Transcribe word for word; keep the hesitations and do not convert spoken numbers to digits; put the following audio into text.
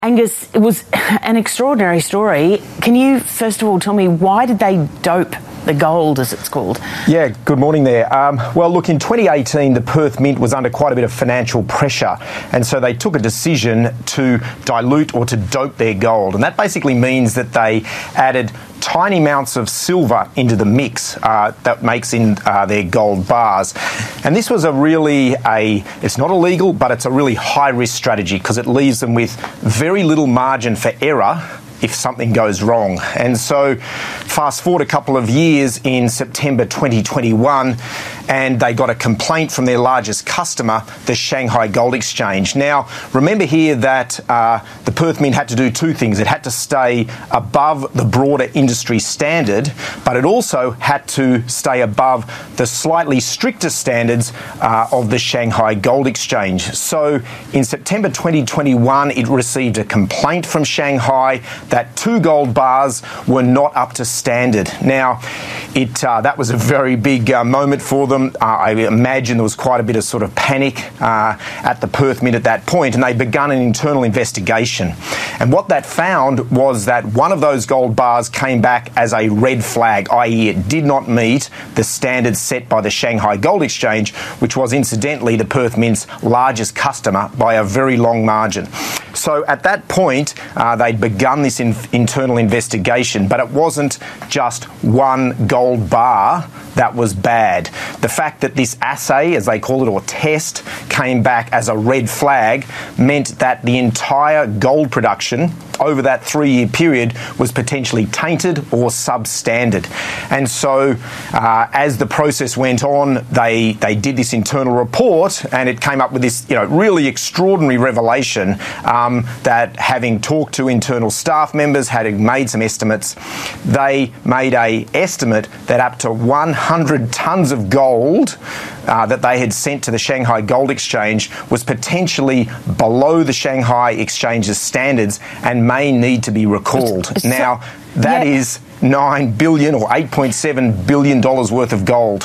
Angus, it was an extraordinary story. Can you, first of all, tell me why did they dope the gold, as it's called? Yeah, good morning there. Um, well, look, in twenty eighteen, the Perth Mint was under quite a bit of financial pressure, and so they took a decision to dilute or to dope their gold. And that basically means that they added tiny amounts of silver into the mix uh, that makes in uh, their gold bars. And this was a really a, it's not illegal, but it's a really high-risk strategy because it leaves them with very little margin for error if something goes wrong. And so fast forward a couple of years in September twenty twenty-one, and they got a complaint from their largest customer, the Shanghai Gold Exchange. Now, remember here that uh, the Perth Mint had to do two things. It had to stay above the broader industry standard, but it also had to stay above the slightly stricter standards uh, of the Shanghai Gold Exchange. So in September twenty twenty-one, it received a complaint from Shanghai that two gold bars were not up to standard. Now, it uh, that was a very big uh, moment for them. Uh, I imagine there was quite a bit of sort of panic uh, at the Perth Mint at that point, and they begun an internal investigation. And what that found was that one of those gold bars came back as a red flag, that is it did not meet the standards set by the Shanghai Gold Exchange, which was incidentally the Perth Mint's largest customer by a very long margin. So at that point, uh, they'd begun this in internal investigation, but it wasn't just one gold bar that was bad. The fact that this assay, as they call it, or test, came back as a red flag meant that the entire gold production over that three-year period was potentially tainted or substandard. And so uh, as the process went on, they, they did this internal report, and it came up with this, you know, really extraordinary revelation um, that, having talked to internal staff members, having made some estimates, they made a estimate that up to one hundred tonnes of gold uh, that they had sent to the Shanghai Gold Exchange was potentially below the Shanghai Exchange's standards and may need to be recalled. So, now, that yeah. is nine billion dollars or eight point seven billion dollars worth of gold.